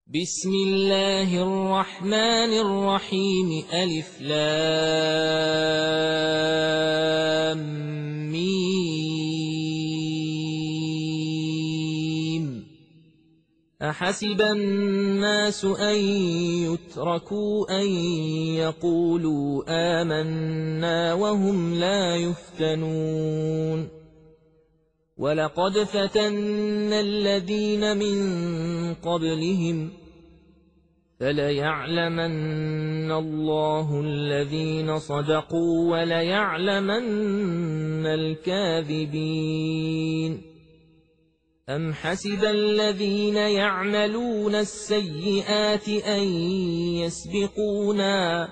بسم الله الرحمن الرحيم ألف لام ميم أحسب الناس أن يتركوا أن يقولوا آمنا وهم لا يفتنون ولقد فتنا الذين من قبلهم فليعلمن الله الذين صدقوا وليعلمن الكاذبين أم حسب الذين يعملون السيئات أن يسبقونا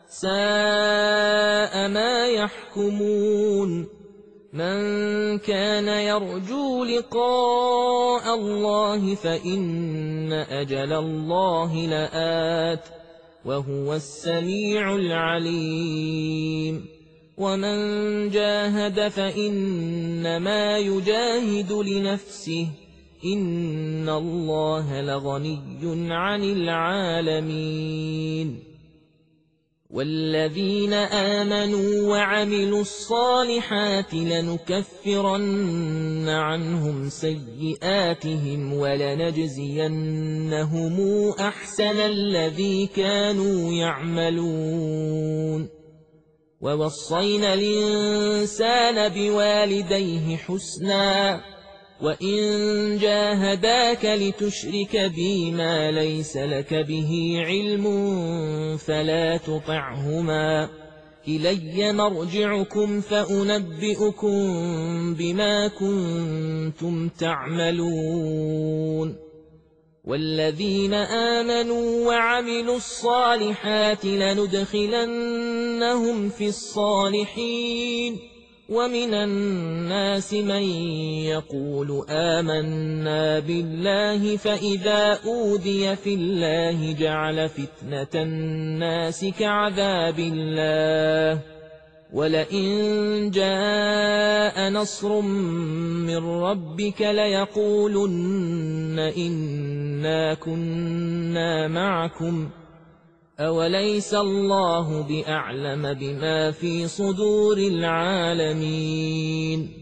ساء ما يحكمون من كان يرجو لقاء الله فإن أجل الله لآت وهو السميع العليم ومن جاهد فإنما يجاهد لنفسه إن الله لغني عن العالمين والذين آمنوا وعملوا الصالحات لنكفرن عنهم سيئاتهم ولنجزينهم أحسن الذي كانوا يعملون ووصينا الإنسان بوالديه حسنا وإن جاهداك لتشرك بي ما ليس لك به علم فلا تطعهما إلي مرجعكم فأنبئكم بما كنتم تعملون والذين آمنوا وعملوا الصالحات لندخلنهم في الصالحين ومن الناس من يقول آمنا بالله فإذا أوذي في الله جعل فتنة الناس كعذاب الله ولئن جاء نصر من ربك ليقولن إنا كنا معكم أوليس الله بأعلم بما في صدور العالمين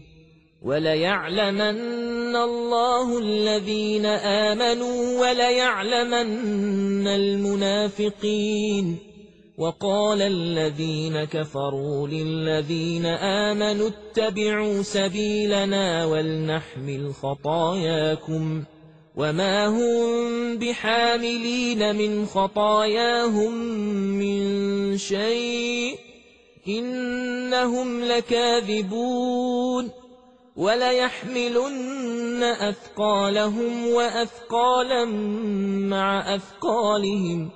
وليعلمن الله الذين آمنوا وليعلمن المنافقين وقال الذين كفروا للذين آمنوا اتبعوا سبيلنا ولنحمل خطاياكم وما هم بحاملين من خطاياهم من شيء إنهم لكاذبون وليحملن أثقالهم وأثقالا مع أثقالهم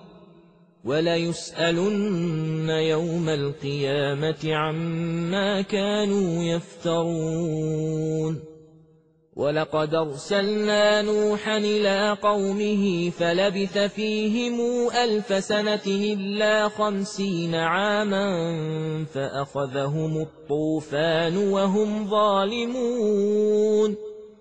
وليسألن يوم القيامة عما كانوا يفترون ولقد أرسلنا نوحا إلى قومه فلبث فيهم 1000 سنة إلا 50 عاما فأخذهم الطوفان وهم ظالمون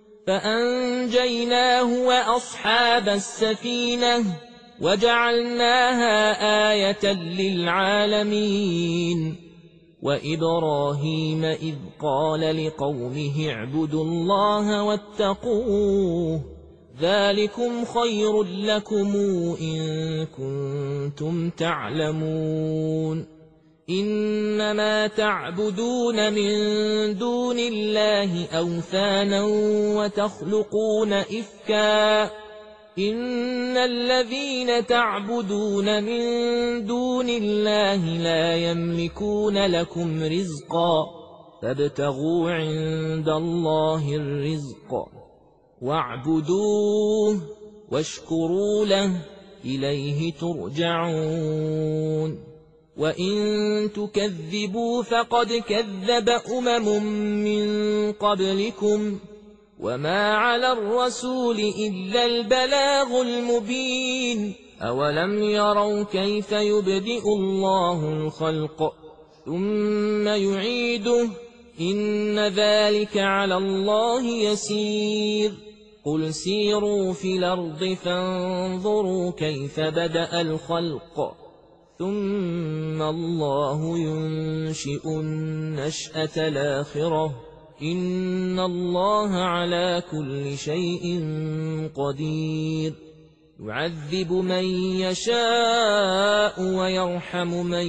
فأنجيناه وأصحاب السفينة وجعلناها آية للعالمين وإبراهيم إذ قال لقومه اعبدوا الله واتقوه ذلكم خير لكم إن كنتم تعلمون إنما تعبدون من دون الله أوثانا وتخلقون إفكا إن الذين تعبدون من دون الله لا يملكون لكم رزقا فابتغوا عند الله الرزق واعبدوه واشكروا له إليه ترجعون وإن تكذبوا فقد كذب من قبلكم وما على الرسول إلا البلاغ المبين أولم يروا كيف يبدئ الله الخلق ثم يعيده إن ذلك على الله يسير قل سيروا في الأرض فانظروا كيف بدأ الخلق ثم الله ينشئ النشأة الآخرة إن الله على كل شيء قدير يعذب من يشاء ويرحم من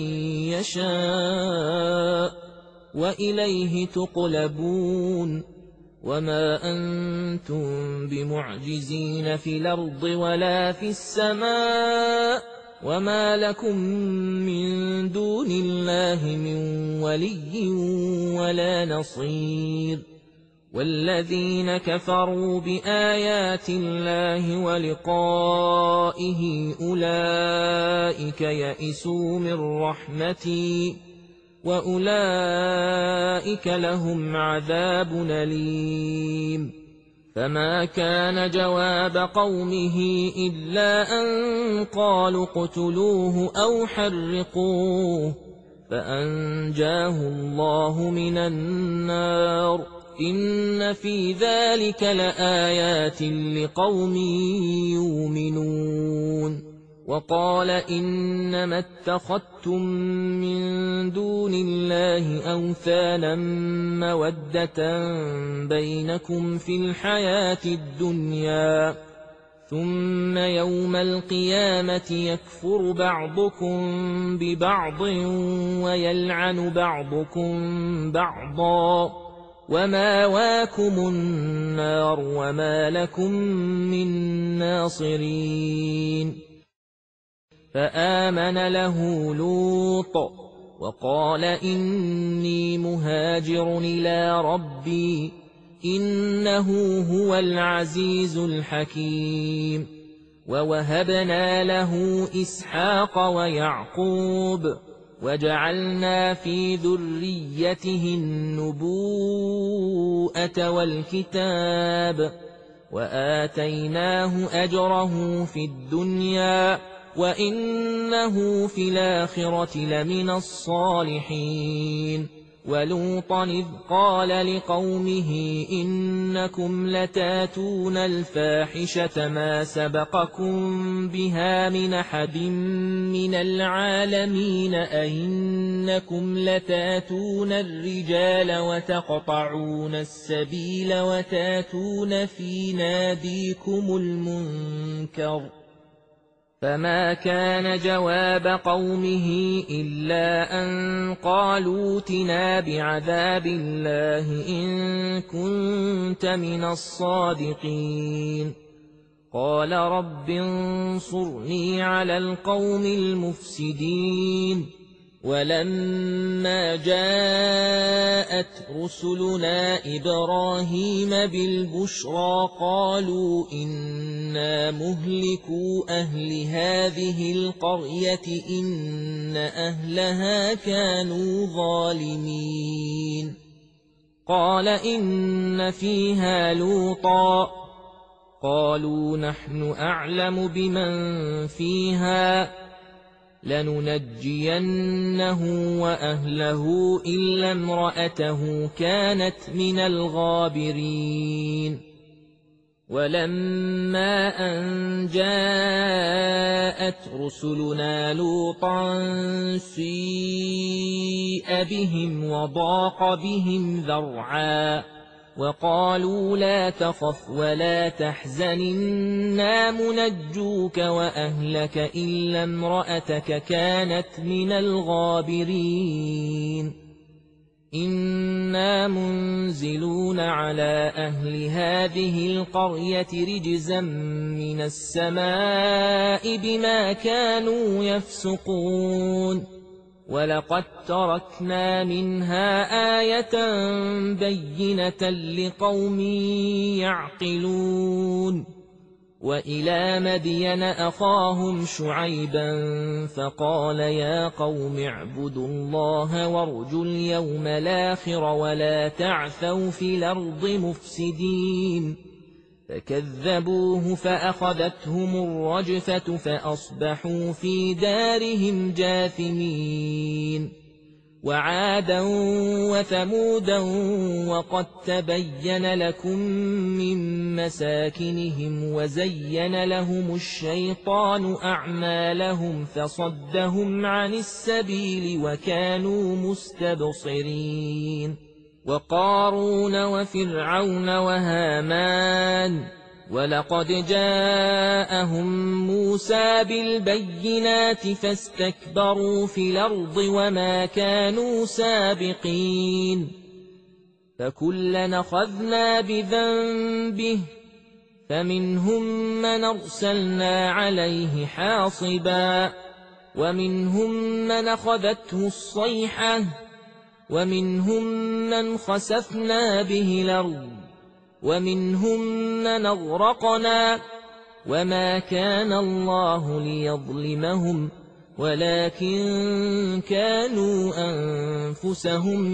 يشاء وإليه تقلبون وما أنتم بمعجزين في الأرض ولا في السماء وما لكم من دون الله من ولي ولا نصير والذين كفروا بآيات الله ولقائه أولئك يئسوا من رحمتي وأولئك لهم عذاب أليم فما كان جواب قومه إلا أن قالوا اقتلوه أو حرقوه فأنجاه الله من النار إن في ذلك لآيات لقوم يؤمنون وقال إنما اتخذتم من دون الله أوثانا مودة بينكم في الحياة الدنيا ثم يوم القيامة يكفر بعضكم ببعض ويلعن بعضكم بعضا وماواكم النار وما لكم من ناصرين فآمن له لوط وقال إني مهاجر إلى ربي إنه هو العزيز الحكيم ووهبنا له إسحاق ويعقوب وجعلنا في ذريته النبوءة والكتاب وآتيناه أجره في الدنيا وإنه في الآخرة لمن الصالحين ولوطا إذ قال لقومه إنكم لتاتون الفاحشة ما سبقكم بها من أحد من العالمين أئنكم لتاتون الرجال وتقطعون السبيل وتاتون في ناديكم المنكر فما كان جواب قومه إلا أن قالوا ائتنا بعذاب الله إن كنت من الصادقين قال رب انصرني على القوم المفسدين ولما جاءت رسلنا إبراهيم بالبشرى قالوا إنا مهلكو أهل هذه القرية إن أهلها كانوا ظالمين قال إن فيها لوطا قالوا نحن أعلم بمن فيها لننجينه وأهله إلا امرأته كانت من الغابرين ولما أن جاءت رسلنا لوطا سيء بهم وضاق بهم ذرعا وقالوا لا تخف ولا تحزن إنا منجوك وأهلك إلا امرأتك كانت من الغابرين إنا منزلون على أهل هذه القرية رجزا من السماء بما كانوا يفسقون ولقد تركنا منها آية بينة لقوم يعقلون وإلى مدين أخاهم شعيبا فقال يا قوم اعبدوا الله وارجوا اليوم الآخر ولا تعثوا في الأرض مفسدين فكذبوه فأخذتهم الرجفة فأصبحوا في دارهم جاثمين وعادا وثمودا وقد تبين لكم من مساكنهم وزين لهم الشيطان أعمالهم فصدهم عن السبيل وكانوا مستبصرين وقارون وفرعون وهامان ولقد جاءهم موسى بالبينات فاستكبروا في الأرض وما كانوا سابقين فكلا أخذنا بذنبه فمنهم من أرسلنا عليه حاصبا ومنهم من أخذته الصيحة ومنهم من خسفنا به الأرض ومنهم من أغرقنا وما كان الله ليظلمهم ولكن كانوا أنفسهم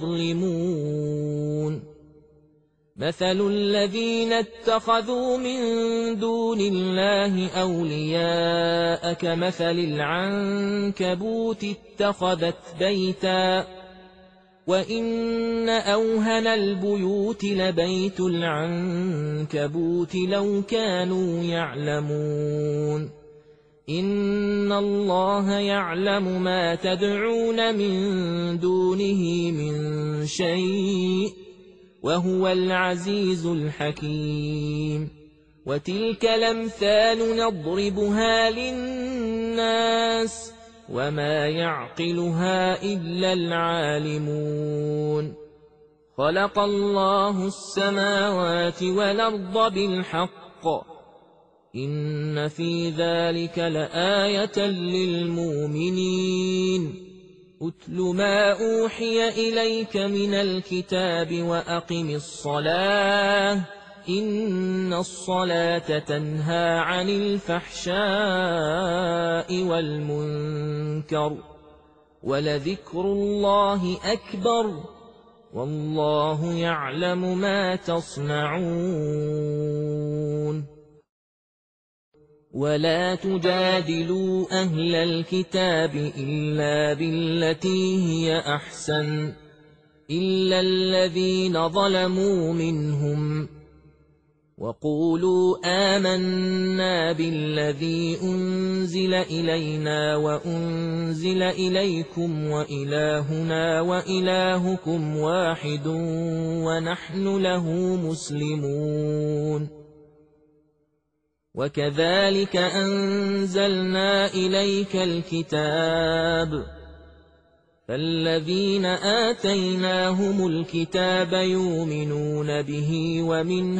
يظلمون مثل الذين اتخذوا من دون الله أولياء كمثل العنكبوت اتخذت بيتا وإن أوهن البيوت لبيت العنكبوت لو كانوا يعلمون إن الله يعلم ما تدعون من دونه من شيء وهو العزيز الحكيم وتلك الأمثال نضربها للناس وما يعقلها إلا العالمون خلق الله السماوات والأرض بالحق إن في ذلك لآية للمؤمنين أتل ما أوحي إليك من الكتاب وأقم الصلاة إن الصلاة تنهى عن الفحشاء والمنكر ولذكر الله أكبر والله يعلم ما تصنعون ولا تجادلوا أهل الكتاب إلا بالتي هي أحسن إلا الذين ظلموا منهم وقولوا آمنا بالذي أنزل إلينا وأنزل إليكم وإلهنا وإلهكم واحد ونحن له مسلمون وكذلك أنزلنا إليك الكتاب فالذين آتيناهم الكتاب يؤمنون به ومن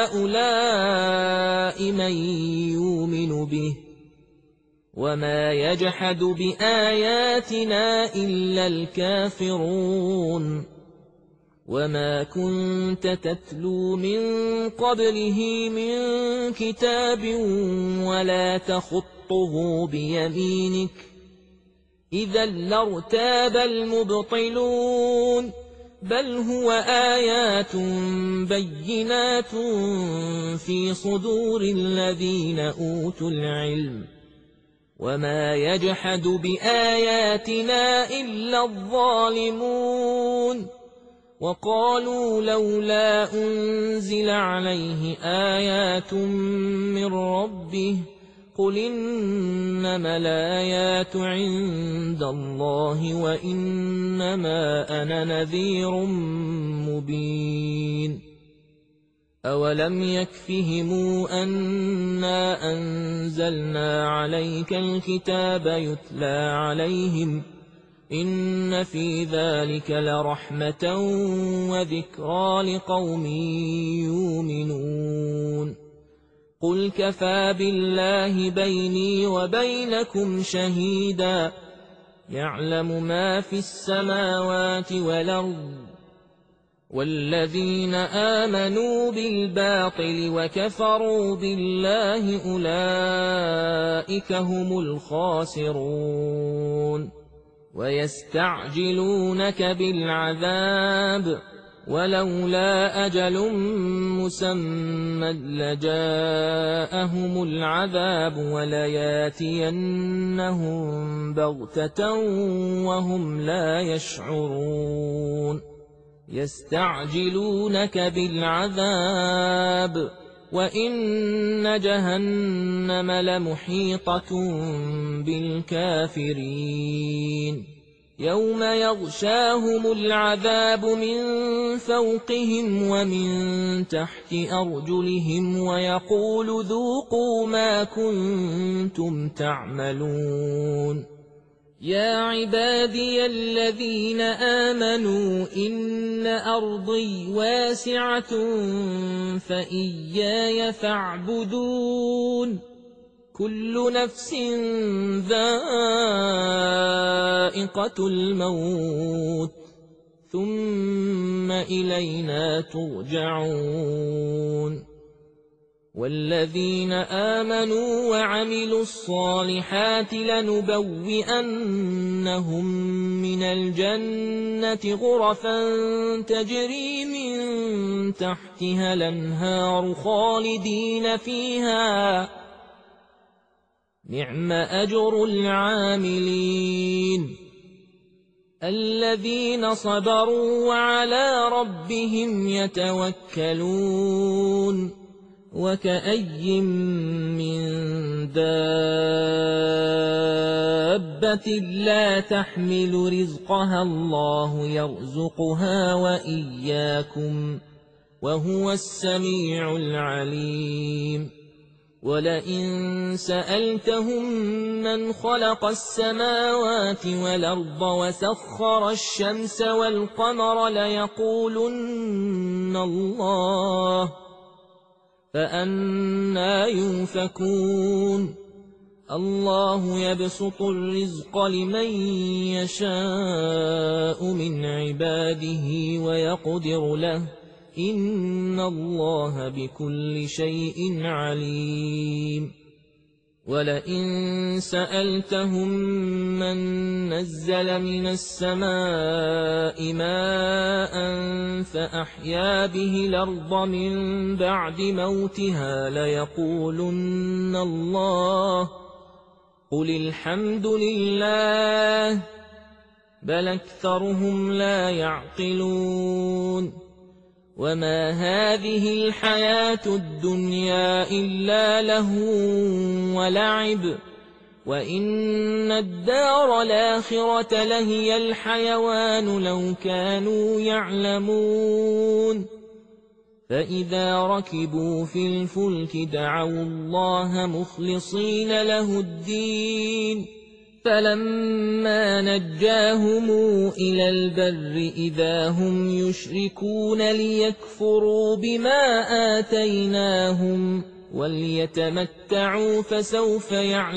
هؤلاء من يؤمن به وما يجحد بآياتنا إلا الكافرون وما كنت تتلو من قبله من كتاب ولا تخطه بيمينك إذا لارتاب المبطلون بل هو آيات بينات في صدور الذين أوتوا العلم وما يجحد بآياتنا إلا الظالمون وقالوا لولا أنزل عليه آيات من ربه قل إنما الآيات عند الله وإنما أنا نذير مبين أولم يكفهم أنا أنزلنا عليك الكتاب يتلى عليهم إن في ذلك لرحمة وذكرى لقوم يؤمنون قل كفى بالله بيني وبينكم شهيدا يعلم ما في السماوات والأرض والذين آمنوا بالباطل وكفروا بالله أولئك هم الخاسرون ويستعجلونك بالعذاب ولولا أجل مسمى لجاءهم العذاب ولياتينهم بغتة وهم لا يشعرون يستعجلونك بالعذاب وإن جهنم لمحيطة بالكافرين يوم يغشاهم العذاب من فوقهم ومن تحت أرجلهم ويقول ذوقوا ما كنتم تعملون يا عبادي الذين آمنوا إن أرضي واسعة فإياي فاعبدون كل نفس ذائقة الموت ثم إلينا ترجعون والذين آمنوا وعملوا الصالحات لنبوئنهم من الجنة غرفا تجري من تحتها الأنهار خالدين فيها نعم أجر العاملين الذين صبروا وعلى ربهم يتوكلون وكأي من دابة لا تحمل رزقها الله يرزقها وإياكم وهو السميع العليم ولئن سألتهم من خلق السماوات والأرض وسخر الشمس والقمر ليقولن الله فأنى يؤفكون الله يبسط الرزق لمن يشاء من عباده ويقدر له إن الله بكل شيء عليم ولئن سألتهم من نزل من السماء ماء فأحيا به الأرض من بعد موتها ليقولن الله قل الحمد لله بل أكثرهم لا يعقلون وما هذه الحياة الدنيا إلا لهو ولعب وإن الدار الآخرة لهي الحيوان لو كانوا يعلمون فإذا ركبوا في الفلك دعوا الله مخلصين له الدين فلما نجاهم إلى البر إذا هم يشركون ليكفروا بما آتيناهم وليتمتعوا فسوف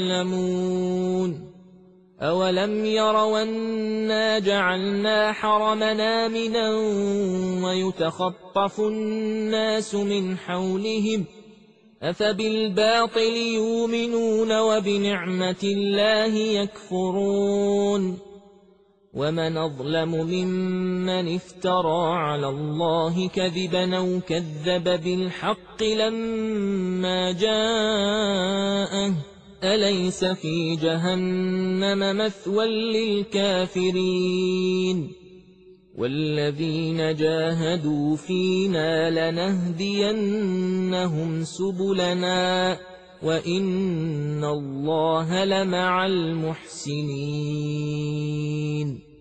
يعلمون أولم يروا أنا جعلنا حرمنا آمنا ويتخطف الناس من حولهم أفبالباطل يؤمنون وبنعمة الله يكفرون ومن أظلم ممن افترى على الله كذبا أو كذب بالحق لما جاءه أليس في جهنم مثوى للكافرين والذين جاهدوا فينا لنهدينهم سبلنا وإن الله لمع المحسنين